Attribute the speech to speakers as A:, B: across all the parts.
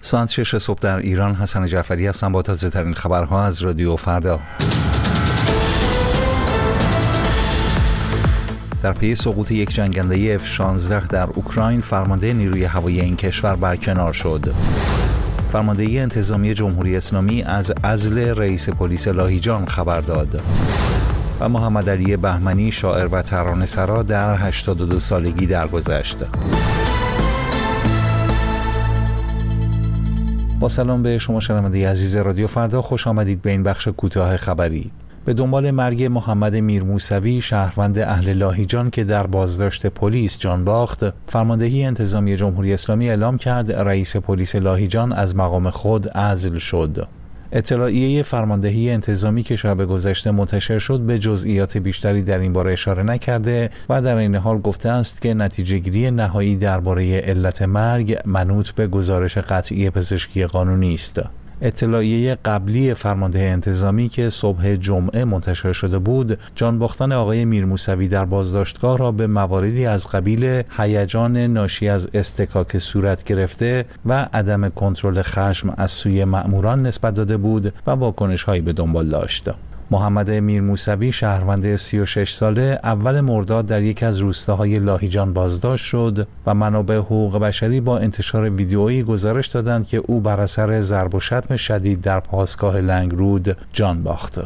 A: ساعت 6 صبح در ایران. حسن جعفری هستم با تازه ترین خبرها از رادیو فردا. در پی سقوط یک جنگنده F-16 در اوکراین، فرمانده نیروی هوایی این کشور برکنار شد. فرماندهی انتظامی جمهوری اسلامی از عزل رئیس پلیس لاهیجان خبر داد. و محمد علی بهمنی، شاعر و ترانه‌سرا، در 82 سالگی درگذشت. با سلام به شما شنونده عزیز رادیو فردا، خوش آمدید به این بخش کوتاه خبری. به دنبال مرگ محمد میرموسوی، شهروند اهل لاهیجان که در بازداشت پلیس جان باخت، فرماندهی انتظامی جمهوری اسلامی اعلام کرد رئیس پلیس لاهیجان از مقام خود عزل شد. اطلاعیه فرماندهی انتظامی که شب گذشته منتشر شد به جزئیات بیشتری در این باره اشاره نکرده و در این حال گفته است که نتیجه گیری نهایی درباره علت مرگ منوط به گزارش قطعی پزشکی قانونی است. اطلاعیه قبلی فرمانده انتظامی که صبح جمعه منتشر شده بود، جان باختن آقای میرموسوی در بازداشتگاه را به مواردی از قبیل هیجان ناشی از اصطکاک صورت گرفته و عدم کنترل خشم از سوی مأموران نسبت داده بود و واکنش‌هایی به دنبال داشت. محمد میرموسوی، شهروند 36 ساله، اول مرداد در یکی از روستاهای لاهیجان بازداشت شد و منابع حقوق بشری با انتشار ویدئویی گزارش دادند که او بر اثر ضرب و شتم شدید در پاسگاه لنگرود جان باخت.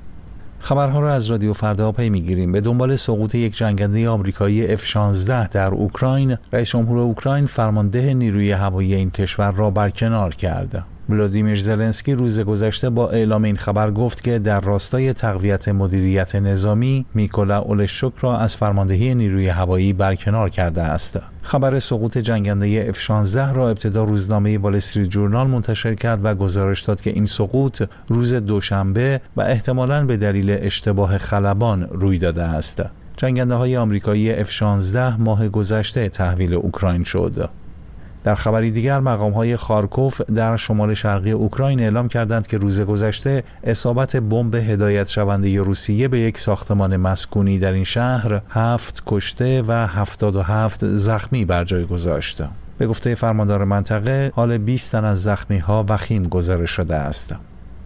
A: خبرها را از رادیو فردا پی می‌گیریم. به دنبال سقوط یک جنگنده آمریکایی F-16 در اوکراین، رئیس جمهور اوکراین فرمانده نیروی هوایی این کشور را برکنار کرد. ولادیمیر زلنسکی روز گذشته با اعلام این خبر گفت که در راستای تقویت مدیریت نظامی، میکولا اولشچوک را از فرماندهی نیروی هوایی برکنار کرده است. خبر سقوط جنگنده F-16 را ابتدا روزنامه وال استریت جورنال منتشر کرد و گزارش داد که این سقوط روز دوشنبه و احتمالاً به دلیل اشتباه خلبان روی داده است. جنگنده‌های آمریکایی F-16 ماه گذشته تحویل اوکراین شد. در خبری دیگر، مقام‌های خارکوف در شمال شرقی اوکراین اعلام کردند که روز گذشته اصابت بمب هدایت شونده روسیه به یک ساختمان مسکونی در این شهر 7 کشته و 77 زخمی بر جای گذاشت. به گفته فرماندار منطقه، حال 20 تن از زخمی‌ها وخیم گزارش شده است.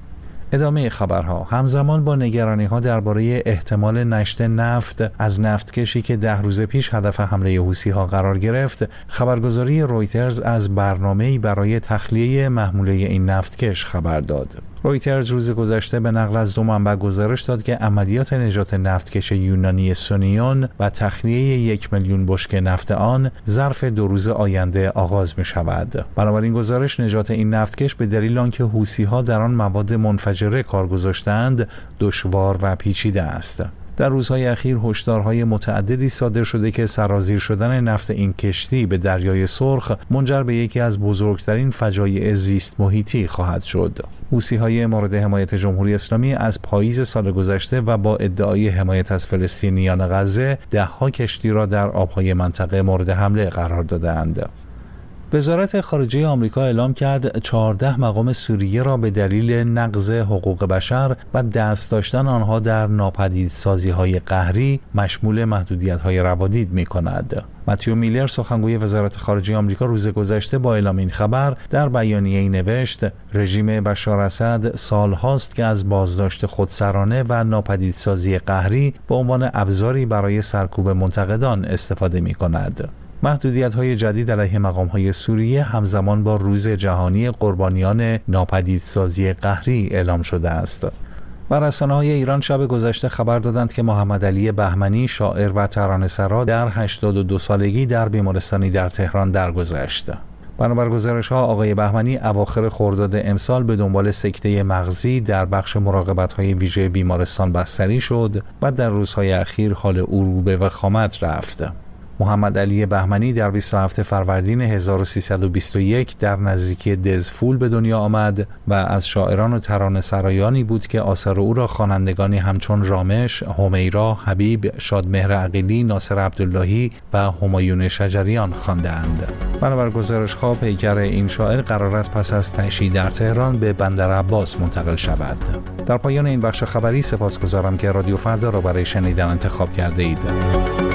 A: ادامه خبرها. همزمان با نگرانی‌ها درباره احتمال نشت نفت از نفتکشی که 10 روز پیش هدف حمله حوثی‌ها قرار گرفت، خبرگزاری رویترز از برنامه‌ای برای تخلیه محموله این نفتکش خبر داد. رویترز روز گذشته به نقل از 2 منبع گزارش داد که عملیات نجات نفتکش یونانی سونیون و تخلیه 1 میلیون بشکه نفت آن ظرف 2 روز آینده آغاز می شود. بنابراین گزارش نجات این نفتکش به دلیل آنکه حوثی‌ها در آن مواد منفجره کار گذاشتند دشوار و پیچیده است. در روزهای اخیر هشدارهای متعددی صادر شده که سرازیر شدن نفت این کشتی به دریای سرخ منجر به یکی از بزرگترین فجایع زیست محیطی خواهد شد. حوثی‌های مورد حمایت جمهوری اسلامی از پاییز سال گذشته و با ادعای حمایت از فلسطینیان غزه 10 کشتی را در آبهای منطقه مورد حمله قرار دادند. وزارت خارجه آمریکا اعلام کرد 14 مقام سوریه را به دلیل نقض حقوق بشر و دست داشتن آنها در ناپدیدسازی‌های قهری مشمول محدودیت‌های روادید می‌کند. متیو میلر، سخنگوی وزارت خارجه آمریکا، روز گذشته با اعلام این خبر در بیانیه‌ای نوشت: رژیم بشار اسد سال‌هاست که از بازداشت خودسرانه و ناپدیدسازی قهری به عنوان ابزاری برای سرکوب منتقدان استفاده می‌کند. محدودیت‌های جدید علیه مقام‌های سوریه همزمان با روز جهانی قربانیان ناپدیدسازی قهری اعلام شده است. و رسانه‌های ایران شب گذشته خبر دادند که محمد علی بهمنی، شاعر و ترانه‌سرا، در 82 سالگی در بیمارستانی در تهران درگذشت. بنابر گزارش‌ها، آقای بهمنی اواخر خرداد امسال به دنبال سکته مغزی در بخش مراقبت‌های ویژه بیمارستان بستری شد و در روزهای اخیر حال او رو به وخامت رفت. محمد علی بهمنی در 27 فروردین 1321 در نزدیکی دزفول به دنیا آمد و از شاعران و ترانه‌سرایانی بود که آثار او را خوانندگانی همچون رامش، همیرا، حبیب، شادمهر عقیلی، ناصر عبداللهی و همایون شجریان خواندند. بنابر گزارش‌ها، پیکر این شاعر قرار است پس از تنشی در تهران به بندر عباس منتقل شود. در پایان این بخش خبری سپاسگزارم که رادیو فردا را برای شنیدن انتخاب کرده اید.